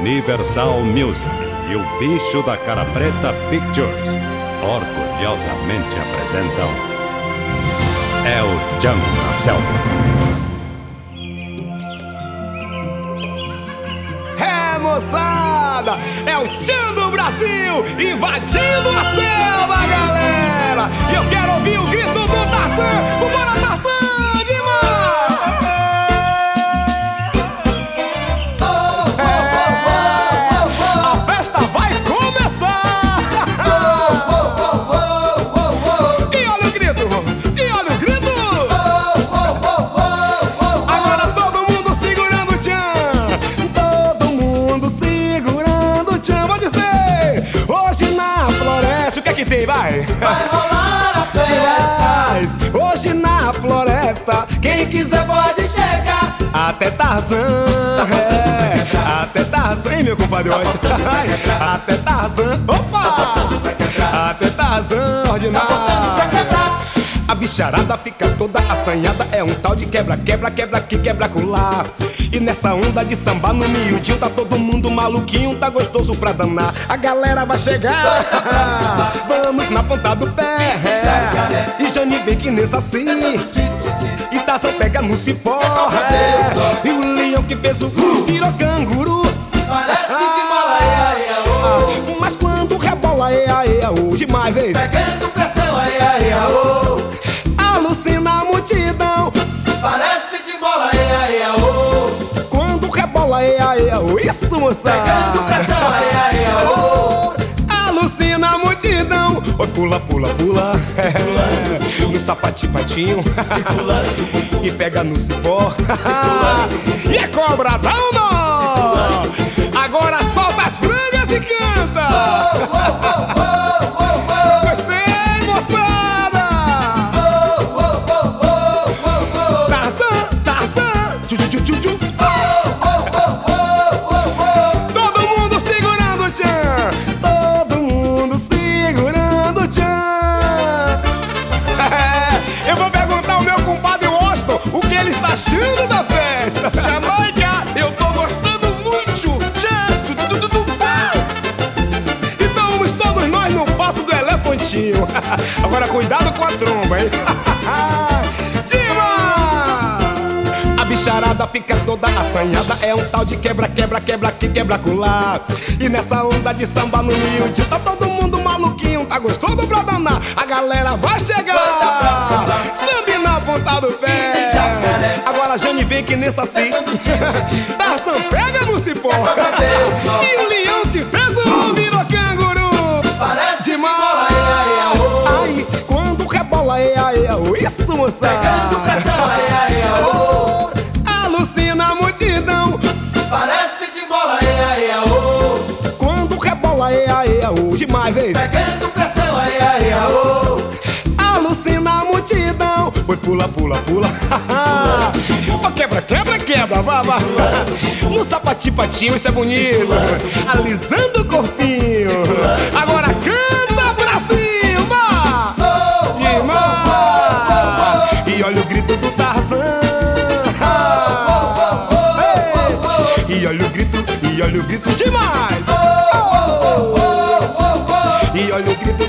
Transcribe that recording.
Universal Music e o Bicho da Cara Preta Pictures orgulhosamente apresentam El Chan na Selva. É, moçada, é o Chan do Brasil invadindo a selva, galera. E eu quero ouvir o grito do Tarzan. Vambora, Tarzan, a festa vai começar. E olha o grito, e olha o grito. Agora todo mundo segurando o Chan. Todo mundo segurando o Chan. Vou dizer, hoje na floresta, o que é que tem, vai? Vai rolar a festa. Hoje na floresta, Quem quiser pode chegar. até Tarzan, até Tarzan, hein, meu compadre? Até Tarzan, opa! Até Tarzan, ordinário. A bicharada fica toda assanhada. É um tal de quebra, quebra, quebra aqui, quebra acolá. E nessa onda de samba no miudinho tá todo mundo maluquinho, tá gostoso pra danar. A galera vai chegar, vamos na ponta do pé. E Jani vem que nessa assim, e Tarzan pega no cipó. E o leão que fez o virou canguru. Parece que mola, ea, ea, oh. Mas quando rebola, ea, ea, oh, demais, hein? Pegando pressão, ea, ea, oh. Alucina a multidão. Parece que mola, ea, ea, oh. Quando rebola, ea, ea, oh. Isso, moçada. Pegando pressão, ea, ea, oh. Alucina a multidão. Oi, pula, pula, pula. No sapatinho, Circulando, e pega no cipó. circulando. E é cobradão, não. Agora solta as frangas e canta. Gostei, moçada. Tarzan, Tarzan. Tchu, tchu, tchu, tchu. Todo mundo segurando o Chan. Todo mundo segurando o Chan. Eu vou perguntar ao meu compadre Washington o que ele está achando da festa. Jamaica, eu tô gostando muito. Tchan, tu, tu, tu, tu, pá. Então vamos todos nós no passo do elefantinho. Agora cuidado com a tromba, hein? Dima! A bicharada fica toda assanhada. É um tal de quebra, quebra, quebra aqui, quebra acolá. E nessa onda de samba no miúdio tá todo mundo maluquinho, tá gostoso pra danar. A galera vai chegar, samba na ponta do pé. Agora a Jane vem que nessa assim, Tarzan pega no cipó. E o leão que fez o virou canguru. Parece que Demais. mola, ea, ea, oh. Ai, quando rebola, ea, ea, oh. Isso, moçada. Pegando pressão, ea, ea, oh. Alucina a multidão. Parece que mola, ea, ea, oh. Quando rebola, ea, ea, oh. Demais, hein? Pegando pressão, ea, ea, oh. Alucina a multidão. Oi, pula, pula, pula. Ó, quebra, quebra, quebra, baba. No sapatinho, isso é bonito. Alisando o corpinho. Agora canta pra cima. Demais. E olha o grito do Tarzan. E olha o grito demais. E olha o grito